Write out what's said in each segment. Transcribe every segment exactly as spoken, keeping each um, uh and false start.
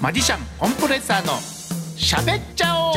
マジシャンコンプレッサーのしゃべっちゃおう。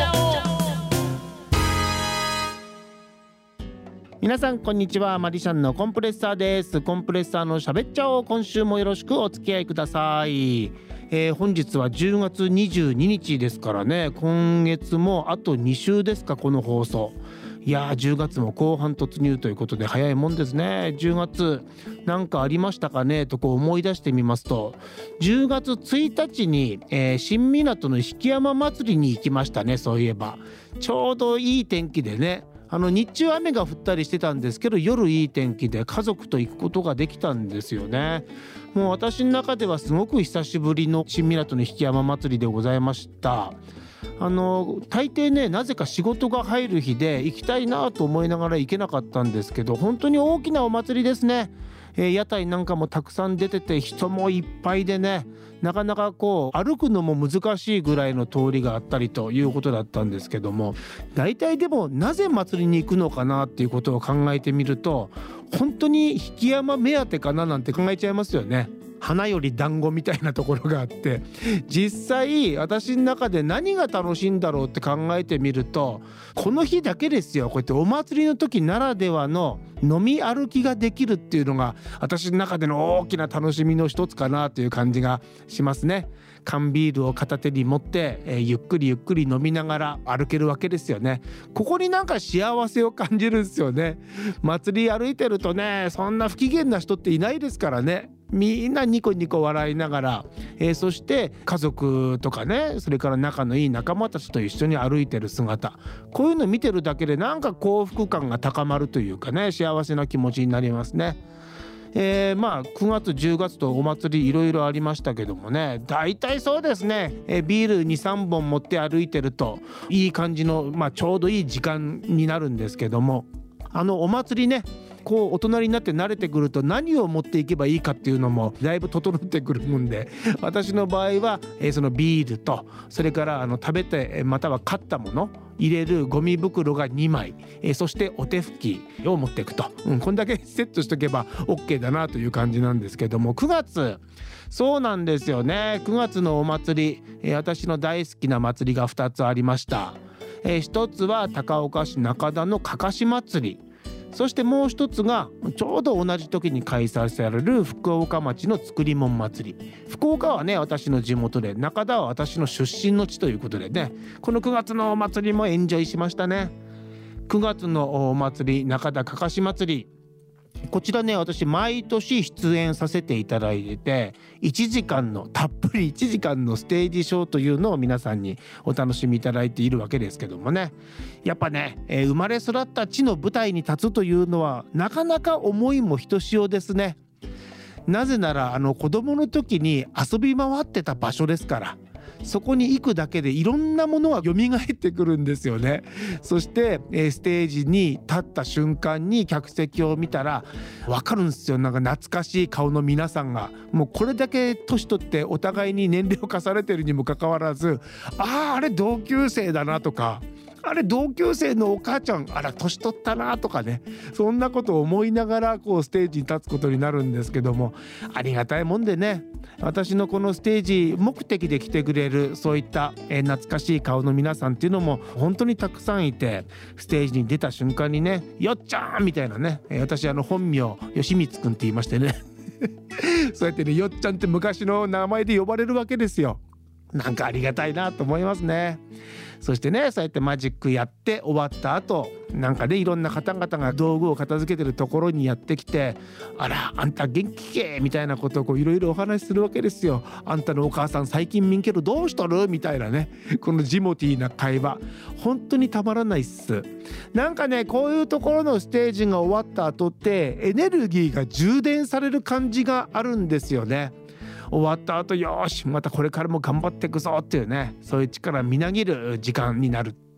皆さんこんにちは、マジシャンのコンプレッサーです。コンプレッサーのしゃべっちゃおう、今週もよろしくお付き合いください。えー、本日はじゅうがつにじゅうににちですからね、今月もあとにしゅうですか、この放送。いやー、じゅうがつも後半突入ということで早いもんですね。じゅうがつなんかありましたかねとこう思い出してみますと、じゅうがつついたちに、えー、新港の引山祭りに行きましたね。そういえばちょうどいい天気でね、あの日中雨が降ったりしてたんですけど、夜いい天気で家族と行くことができたんですよね。もう私の中ではすごく久しぶりの新港の引山祭りでございました。あの大抵ね、なぜか仕事が入る日で行きたいなと思いながら行けなかったんですけど、本当に大きなお祭りですね。えー、屋台なんかもたくさん出てて、人もいっぱいでね、なかなかこう歩くのも難しいぐらいの通りがあったりということだったんですけども、大体でもなぜ祭りに行くのかなっていうことを考えてみると、本当に引山目当てかななんて考えちゃいますよね。花より団子みたいなところがあって、実際私の中で何が楽しいんだろうって考えてみると、この日だけですよ、こうやってお祭りの時ならではの飲み歩きができるっていうのが私の中での大きな楽しみの一つかなという感じがしますね。缶ビールを片手に持って、えー、ゆっくりゆっくり飲みながら歩けるわけですよね。ここになんか幸せを感じるんですよね。祭り歩いてるとね、そんな不機嫌な人っていないですからね。みんなニコニコ笑いながら、えー、そして家族とかね、それから仲のいい仲間たちと一緒に歩いてる姿、こういうの見てるだけでなんか幸福感が高まるというかね、幸せな気持ちになりますね。えー、まあくがつじゅうがつとお祭りいろいろありましたけどもね、だいたいそうですね、えー、ビール にさんぼん持って歩いてるといい感じの、まあ、ちょうどいい時間になるんですけども、あのお祭りね、こう大人になって慣れてくると何を持っていけばいいかっていうのもだいぶ整ってくるもんで、私の場合は、えー、そのビールと、それからあの食べてまたは買ったもの入れるゴミ袋がにまい、えー、そしてお手拭きを持っていくと、うん、こんだけセットしとけば OK だなという感じなんですけども、くがつそうなんですよね。くがつのお祭り、えー、私の大好きな祭りがふたつありました。えー、ひとつは高岡市中田のかかし祭り、そしてもう一つがちょうど同じ時に開催される福岡町の作りもん祭り。福岡はね、私の地元で、中田は私の出身の地ということでね、このくがつのお祭りもエンジョイしましたね。くがつのお祭り、中田かかし祭り、こちらね、私毎年出演させていただいてて、いちじかんのたっぷりいちじかんのステージショーというのを皆さんにお楽しみいただいているわけですけどもね、やっぱね、えー、生まれ育った地の舞台に立つというのはなかなか思いもひとしおですね。なぜならあの子供の時に遊び回ってた場所ですから、そこに行くだけでいろんなものが蘇ってくるんですよね。そして、えー、ステージに立った瞬間に客席を見たら分かるんですよ。なんか懐かしい顔の皆さんが、もうこれだけ年取ってお互いに年齢を重ねてるにもかかわらず、あああれ同級生だなとか、あれ同級生のお母ちゃん、あら年取ったなとかね、そんなことを思いながらこうステージに立つことになるんですけども、ありがたいもんでね、私のこのステージ目的で来てくれるそういった、えー、懐かしい顔の皆さんっていうのも本当にたくさんいて、ステージに出た瞬間にね、よっちゃんみたいなね、えー、私あの本名吉光くんって言いましてねそうやってね、よっちゃんって昔の名前で呼ばれるわけですよ。なんかありがたいなと思いますね。そしてね、そうやってマジックやって終わった後、なんかね、いろんな方々が道具を片付けてるところにやってきて、あらあんた元気けみたいなことをこういろいろお話しするわけですよ。あんたのお母さん最近見んけどどうしとるみたいなね、このジモティーな会話、本当にたまらないっす。なんかね、こういうところのステージが終わった後ってエネルギーが充電される感じがあるんですよね。終わった後、よしまたこれからも頑張っていくぞっていうね、そういう力みなぎる時間になる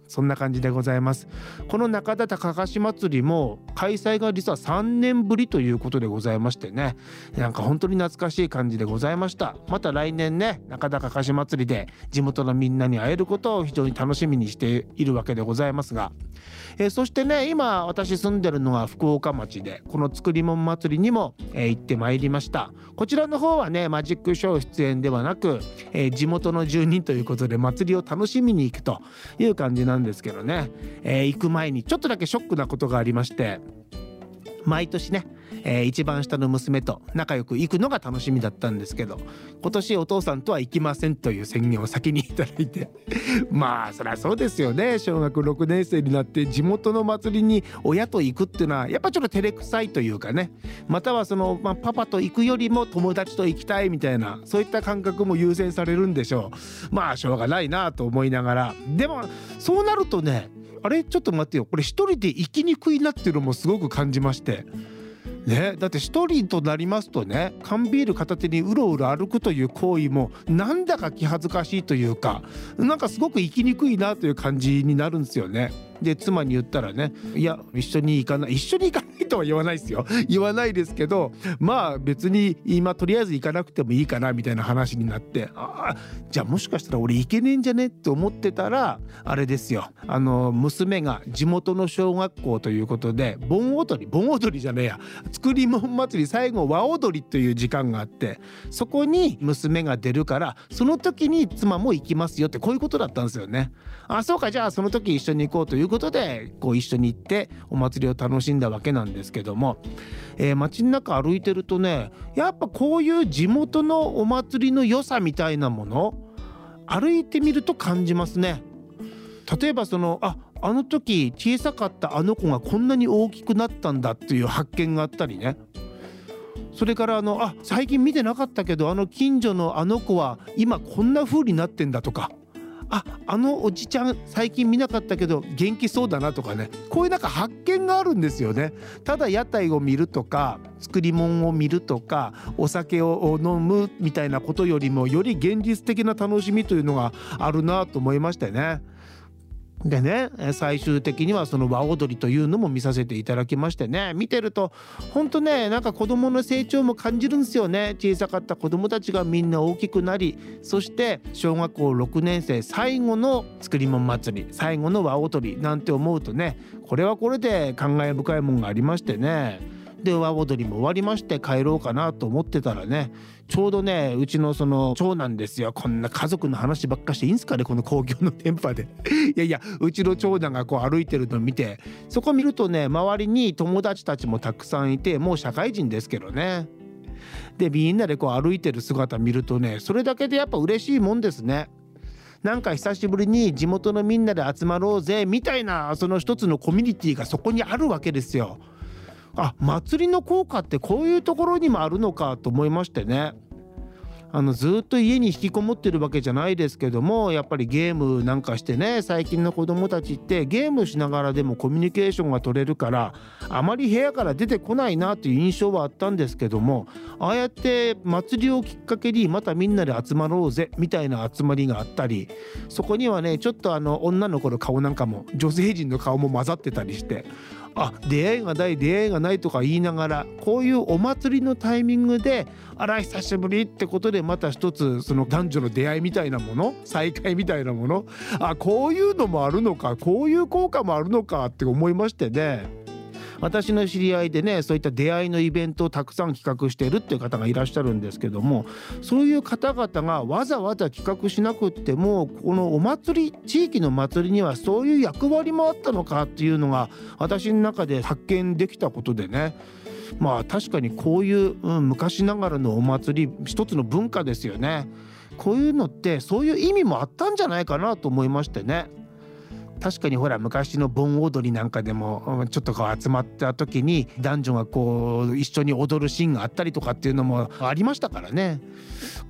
そんな感じでございます。この中田高かし祭りも開催が実はさんねんぶりということでございましてね、なんか本当に懐かしい感じでございました。また来年ね、中田高かし祭りで地元のみんなに会えることを非常に楽しみにしているわけでございますが、えー、そしてね、今私住んでるのは福岡町で、この作りもん祭りにも、えー、行ってまいりました。こちらの方はね、マジックショー出演ではなく、えー、地元の住人ということで祭りを楽しみに行くという感じなんですけどね、えー、行く前にちょっとだけショックなことがありまして、毎年ね、えー、一番下の娘と仲良く行くのが楽しみだったんですけど、今年お父さんとは行きませんという宣言を先にいただいてまあそりゃそうですよね。小学ろくねん生になって地元の祭りに親と行くっていうのはやっぱちょっと照れくさいというかね、またはその、まあ、パパと行くよりも友達と行きたいみたいな、そういった感覚も優先されるんでしょう。まあしょうがないなと思いながら、でもそうなるとね、あれちょっと待ってよ、これ一人で行きにくいなっていうのもすごく感じましてね。だって一人となりますとね、缶ビール片手にうろうろ歩くという行為もなんだか気恥ずかしいというか、なんかすごく行きにくいなという感じになるんですよね。で妻に言ったらね、いや一緒に行かない一緒に行かないとは言わないですよ言わないですけど、まあ別に今とりあえず行かなくてもいいかなみたいな話になって、ああじゃあもしかしたら俺行けねえんじゃねって思ってたら、あれですよ、あの娘が地元の小学校ということで盆踊り盆踊りじゃねえや作りもん祭り最後和踊りという時間があって、そこに娘が出るからその時に妻も行きますよって、こういうことだったんですよね。あ、そうか、じゃあその時一緒に行こうということでこう一緒に行ってお祭りを楽しんだわけなんですけども、えー、街の中歩いてるとね、やっぱこういう地元のお祭りの良さみたいなもの歩いてみると感じますね。例えばそのああの時小さかったあの子がこんなに大きくなったんだっていう発見があったりね、それからあのあ最近見てなかったけどあの近所のあの子は今こんな風になってんだとか、ああのおじちゃん最近見なかったけど元気そうだなとかね、こういうなんか発見があるんですよね。ただ屋台を見るとか作り物を見るとかお酒を飲むみたいなことよりもより現実的な楽しみというのがあるなと思いましてね。でね、最終的にはその和踊りというのも見させていただきましてね、見てると本当ね、なんか子どもの成長も感じるんですよね。小さかった子どもたちがみんな大きくなり、そして小学校ろくねん生最後の作り物祭り、最後の和踊りなんて思うとね、これはこれで感慨深いもんがありましてね。で和踊りも終わりまして帰ろうかなと思ってたらね、ちょうどねうちのその長男ですよ、こんな家族の話ばっかしていいんすかねこの公共の電波でいやいや、うちの長男がこう歩いてるのを見て、そこ見るとね周りに友達たちもたくさんいて、もう社会人ですけどね。でみんなでこう歩いてる姿見るとね、それだけでやっぱ嬉しいもんですね。なんか久しぶりに地元のみんなで集まろうぜみたいな、その一つのコミュニティがそこにあるわけですよ。あ、祭りの効果ってこういうところにもあるのかと思いましてね。あのずっと家に引きこもってるわけじゃないですけども、やっぱりゲームなんかしてね、最近の子どもたちってゲームしながらでもコミュニケーションが取れるから、あまり部屋から出てこないなという印象はあったんですけども、ああやって祭りをきっかけにまたみんなで集まろうぜみたいな集まりがあったり、そこにはねちょっとあの女の子の顔なんかも女性陣の顔も混ざってたりして、あ出会いがない出会いがないとか言いながら、こういうお祭りのタイミングであら久しぶりってことでまた一つその男女の出会いみたいなもの、再会みたいなもの、あこういうのもあるのか、こういう効果もあるのかって思いましてね。私の知り合いでねそういった出会いのイベントをたくさん企画しているっていう方がいらっしゃるんですけども、そういう方々がわざわざ企画しなくってもこのお祭り、地域の祭りにはそういう役割もあったのかっていうのが私の中で発見できたことでね、まあ確かにこういう、うん、昔ながらのお祭り一つの文化ですよね。こういうのってそういう意味もあったんじゃないかなと思いましてね。確かにほら昔の盆踊りなんかでもちょっとこう集まった時に男女がこう一緒に踊るシーンがあったりとかっていうのもありましたからね。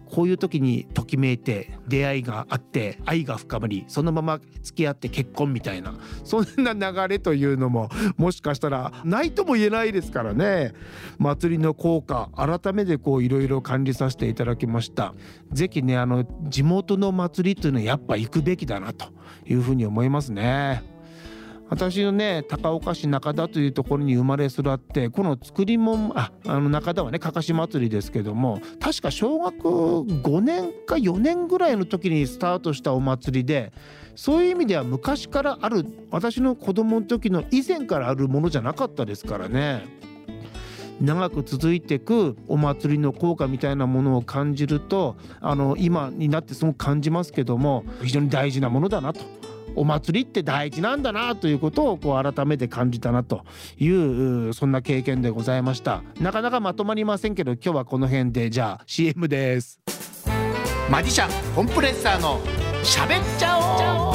こういう時にときめいて出会いがあって愛が深まりそのまま付き合って結婚みたいなそんな流れというのももしかしたらないとも言えないですからね。祭りの効果改めてこういろいろ感じさせていただきました。ぜひねあの地元の祭りというのはやっぱ行くべきだなというふうに思いますね。私のね高岡市中田というところに生まれ育ってこの作りもああの中田はねかかし祭りですけども確か小学ごねんかよねんぐらいの時にスタートしたお祭りでそういう意味では昔からある私の子供の時の以前からあるものじゃなかったですからね。長く続いていくお祭りの効果みたいなものを感じるとあの今になってすごく感じますけども非常に大事なものだなと。お祭りって大事なんだなということをこう改めて感じたなというそんな経験でございました。なかなかまとまりませんけど今日はこの辺でじゃあ シーエム です。マジシャンコンプレッサーのしゃべっちゃおう。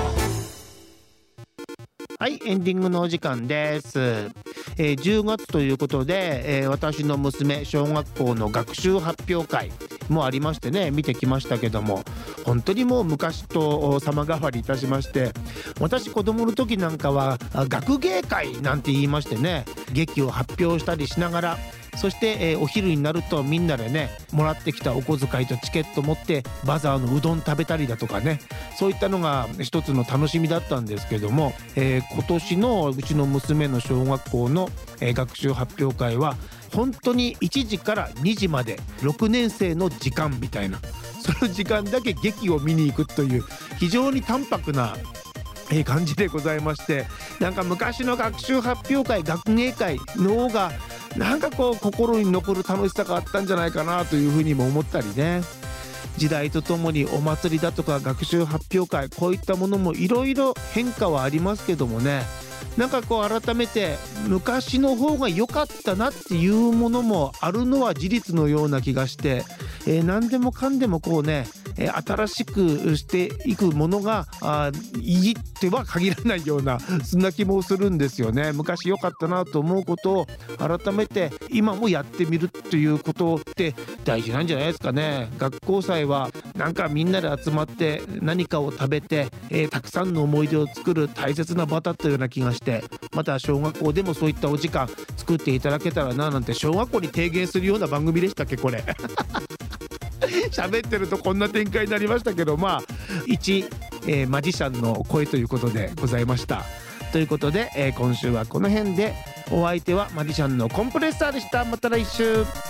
はいエンディングのお時間です。えー、じゅうがつということで、えー、私の娘小学校の学習発表会もありましてね見てきましたけども本当にもう昔と様変わりいたしまして私子供の時なんかは学芸会なんて言いましてね劇を発表したりしながらそして、えー、お昼になるとみんなでねもらってきたお小遣いとチケット持ってバザーのうどん食べたりだとかねそういったのが一つの楽しみだったんですけども、えー、今年のうちの娘の小学校の、えー、学習発表会は本当にいちじからにじまでろくねん生の時間みたいなその時間だけ劇を見に行くという非常に淡白なえー、感じでございましてなんか昔の学習発表会学芸会の方がなんかこう心に残る楽しさがあったんじゃないかなというふうにも思ったりね時代とともにお祭りだとか学習発表会こういったものもいろいろ変化はありますけどもねなんかこう改めて昔の方が良かったなっていうものもあるのは事実のような気がして、えー、何でもかんでもこうねえー、新しくしていくものがあいいっては限らないようなそんな気もするんですよね。昔良かったなと思うことを改めて今もやってみるということって大事なんじゃないですかね。学校祭はなんかみんなで集まって何かを食べて、えー、たくさんの思い出を作る大切な場だったような気がしてまた小学校でもそういったお時間作っていただけたらななんて小学校に提言するような番組でしたっけこれ喋ってるとこんな展開になりましたけどまあ一、えー、マジシャンの声ということでございました。ということで、えー、今週はこの辺でお相手はマジシャンのコンプレッサーでした。また来週。